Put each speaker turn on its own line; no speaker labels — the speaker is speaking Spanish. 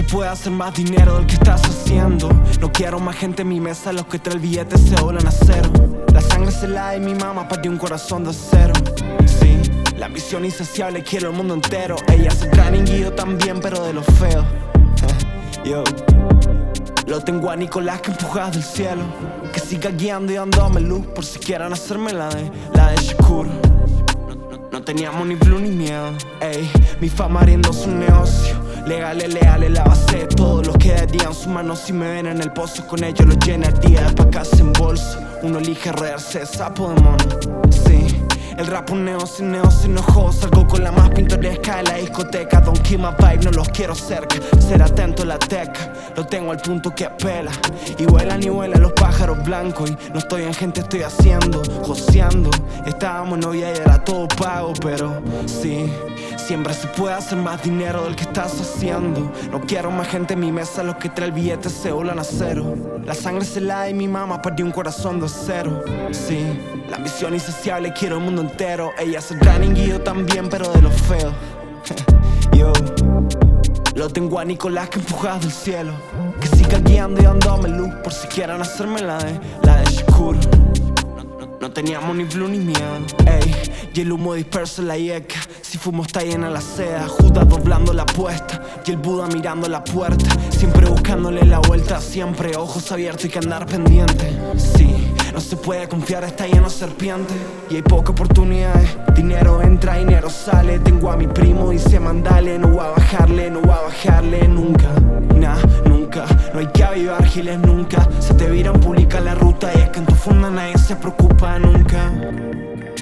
puede hacer más dinero del que estás haciendo. No quiero más gente en mi mesa, los que trae el billete se doblan a cero. La sangre se la de mi mamá partió un corazón de acero. Sí, la ambición insaciable, quiero el mundo entero. Ella se trae y yo también, pero de lo feo. Yo lo tengo a Nicolás que empujas del cielo, que siga guiando y dándome luz por si quieran hacerme la de Shakur. No teníamos ni blue ni miedo, ey. Mi fama abriendo su negocio, legales, leales, la base de todo. Los que darían sus manos si me ven en el pozo, con ellos los llenaría de pacas en bolso. Uno elige rodearse de sapo de mono, sí. El rap un negocio se enojó. Salgo con la más pintoresca de la discoteca. Don't keep my vibe, no los quiero cerca. Ser atento a la teca, lo tengo al punto que apela. Y vuelan los pájaros blancos. Y no estoy en gente, estoy haciendo, joseando. Estábamos novia y era todo pago, pero sí, siempre se puede hacer más dinero del que estás haciendo. No quiero más gente en mi mesa, los que trae el billete se doblan a cero. La sangre se la de mi mamá partió un corazón de acero. Sí, la ambición insaciable, quiero el mundo entero. Ella se running y yo también, pero de lo feo. Yo lo tengo a Nicolás que empujas del cielo, que siga guiando y dándome luz por si quieran hacerme la de Shakur. No teníamos ni blue ni miedo, ey. Y el humo disperso en la yeca. Si fumo está llena la seda. Judas doblando la apuesta y el Buda mirando la puerta. Siempre buscándole la vuelta, siempre ojos abiertos y que andar pendiente. Sí, no se puede confiar, está lleno de serpientes. Y hay pocas oportunidades. Dinero entra, dinero sale. Tengo a mi primo, dice mandale. No voy a bajarle, no voy a bajarle nunca. Nah, nunca, no hay que avivar giles nunca. Se te viran, publica la ruta. Y es que en tu funda nadie se preocupa nunca.